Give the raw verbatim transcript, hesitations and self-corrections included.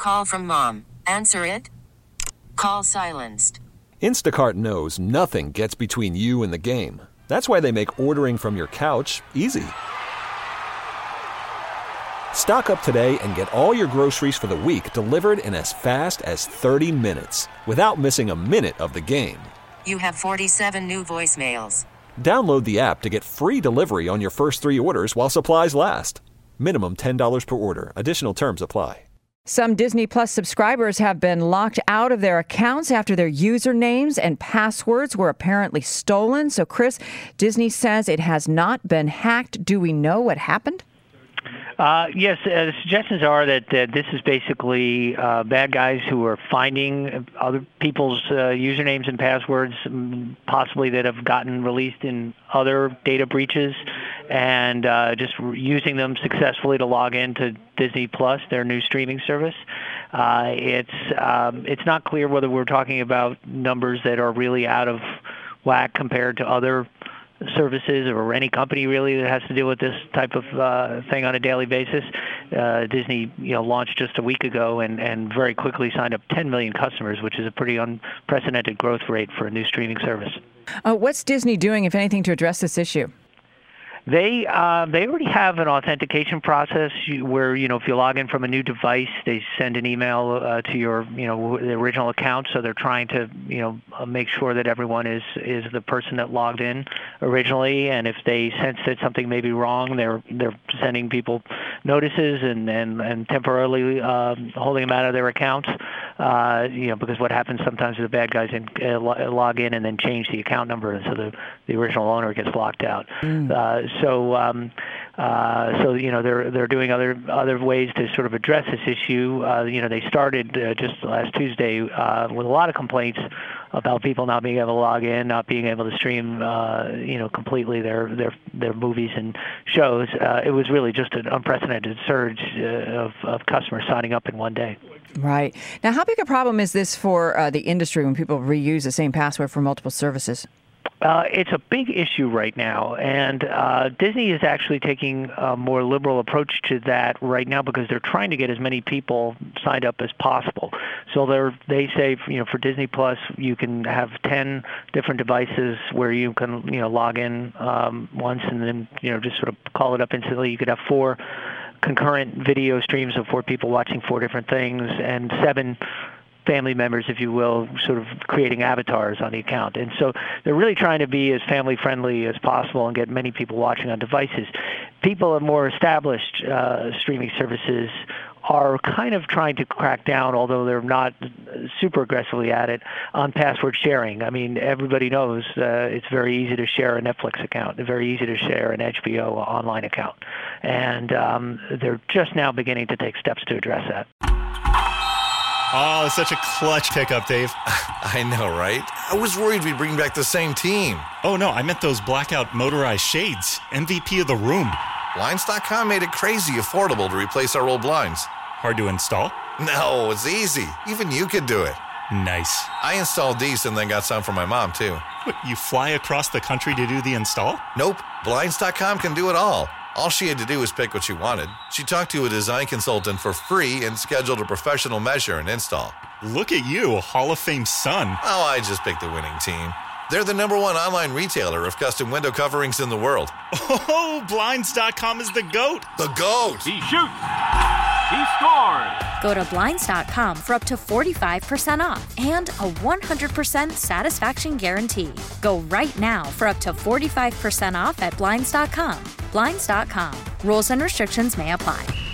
call from mom. Answer it. Call silenced. Instacart knows nothing gets between you and the game. That's why they make ordering from your couch easy. Stock up today and get all your groceries for the week delivered in as fast as thirty minutes without missing a minute of the game. You have forty-seven new voicemails. Download the app to get free delivery on your first three orders while supplies last. Minimum ten dollars per order. Additional terms apply. Some Disney Plus subscribers have been locked out of their accounts after their usernames and passwords were apparently stolen. So, Chris, Disney says it has not been hacked. Do we know what happened? Uh, yes, uh, the suggestions are that uh, this is basically uh, bad guys who are finding other people's uh, usernames and passwords, possibly that have gotten released in other data breaches, and uh, just using them successfully to log into Disney Plus, their new streaming service. Uh, it's um, it's not clear whether we're talking about numbers that are really out of whack compared to other services or any company really that has to deal with this type of uh, thing on a daily basis. Uh, Disney, you know, launched just a week ago and, and very quickly signed up ten million customers, which is a pretty unprecedented growth rate for a new streaming service. Uh, what's Disney doing, if anything, to address this issue? They uh, they already have an authentication process where, you know, if you log in from a new device, they send an email uh, to your, you know, the original account. So they're trying to, you know, make sure that everyone is, is the person that logged in originally. And if they sense that something may be wrong, they're they're sending people notices and and, and temporarily uh, holding them out of their accounts. Uh, you know, because what happens sometimes is the bad guys in, uh, log in and then change the account number, and so the, the original owner gets locked out. Mm. Uh, so, um, uh, so you know, they're they're doing other other ways to sort of address this issue. Uh, you know, they started uh, just last Tuesday uh, with a lot of complaints about people not being able to log in, not being able to stream, uh, you know, completely their their their movies and shows. Uh, it was really just an unprecedented surge uh, of of customers signing up in one day. Right. Now, how big a problem is this for uh, the industry when people reuse the same password for multiple services? Uh, it's a big issue right now, and uh, Disney is actually taking a more liberal approach to that right now because they're trying to get as many people signed up as possible. So they're, they say, you know, for Disney Plus, you can have ten different devices where you can, you know, log in um, once and then, you know, just sort of call it up instantly. You could have four concurrent video streams of four people watching four different things, and seven family members, if you will, sort of creating avatars on the account. And so they're really trying to be as family-friendly as possible and get many people watching on devices. People at more established uh, streaming services are kind of trying to crack down, although they're not super aggressively at it, on password sharing. I mean, everybody knows uh, it's very easy to share a Netflix account. It's very easy to share an H B O online account. And um, they're just now beginning to take steps to address that. Oh, such a clutch pickup, Dave. I know, right? I was worried we'd bring back the same team. Oh, no, I meant those blackout motorized shades. M V P of the room. Blinds dot com made it crazy affordable to replace our old blinds. Hard to install? No, it's easy. Even you could do it. Nice. I installed these and then got some for my mom, too. What, you fly across the country to do the install? Nope. Blinds dot com can do it all. All she had to do was pick what she wanted. She talked to a design consultant for free and scheduled a professional measure and install. Look at you, a Hall of Fame son. Oh, I just picked the winning team. They're the number one online retailer of custom window coverings in the world. Oh, Blinds dot com is the GOAT. The GOAT. He shoots. He scores. Go to Blinds dot com for up to forty-five percent off and a one hundred percent satisfaction guarantee. Go right now for up to forty-five percent off at Blinds dot com. Blinds dot com. Rules and restrictions may apply.